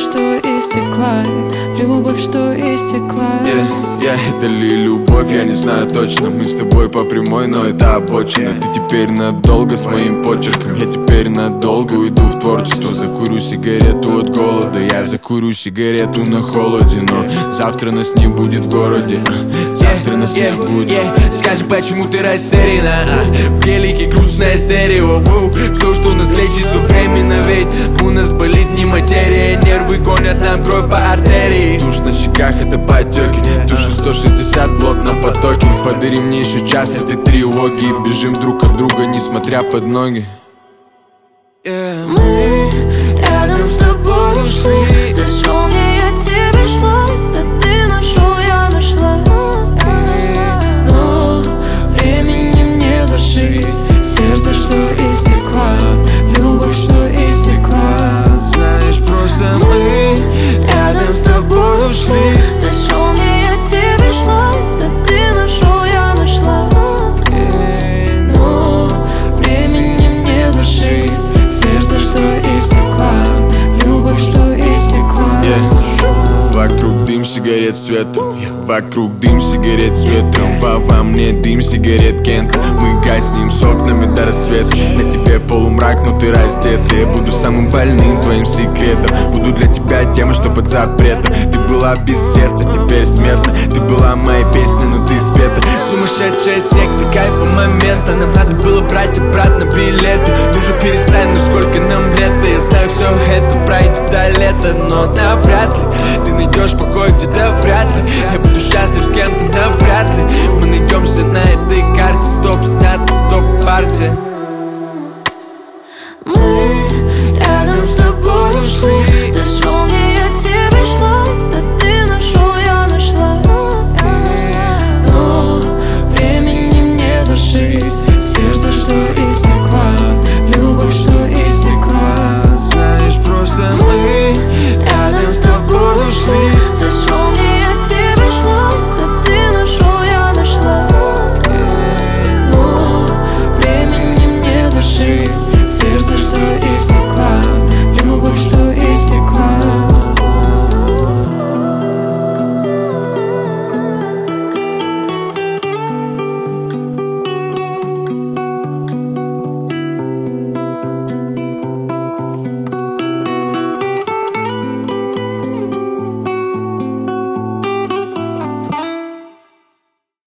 что истекла, любовь, что истекла. Это ли любовь, я не знаю точно. Мы с тобой по прямой, но это обочина. Ты теперь надолго с моим почерком, я теперь надолго уйду в творчество. Закурю сигарету от голода, я закурю сигарету на холоде. Но завтра нас не будет в городе, завтра нас не будет. Скажи, почему ты растеряна? В гелике грустное стерео. Все, что нас лечит, все временно. Ведь у нас болит не материя, нервы гонят нам кровь по артерии. Тушь на щеках, это потеки, тушу 160 в плотном потоке. Подари мне еще час этой тревоги, и бежим друг от друга, несмотря под ноги. Мы рядом с тобой ушли. Ты шел мне, я тебе шла. Да ты нашел, я нашла. Но времени мне зашить сердце, что истекла, любовь, что истекла. Знаешь, просто мы рядом с тобой ушли. Ты шел мне, я тебе шла. Да ты нашел, я нашла. Но времени мне зашить сердце, что истекла, любовь, что истекла. Вокруг дым сигарет с ветром, вокруг дым сигарет с ветром. Во мне дым сигарет Кента. Мы гаснем с окнами до рассвета. На тебе полумрак, но ты раздета. Я буду самым больным твоим секретом. Буду для тебя тем, что под запретом. Ты была без сердца, теперь смертна. Ты была моей песней, но ты спета. Сумасшедшая секта, кайфа момента. Нам надо было брать обратно билеты. Ну же перестань, ну сколько нам лет. Я знаю, все это пройдет до лета, но навряд ли ты найдешь покой где-то, вряд ли я буду счастлив с кем-то, навряд ли мы найдемся на этой карте. Стоп, снято, стоп, партия. Мы рядом с тобой ушли.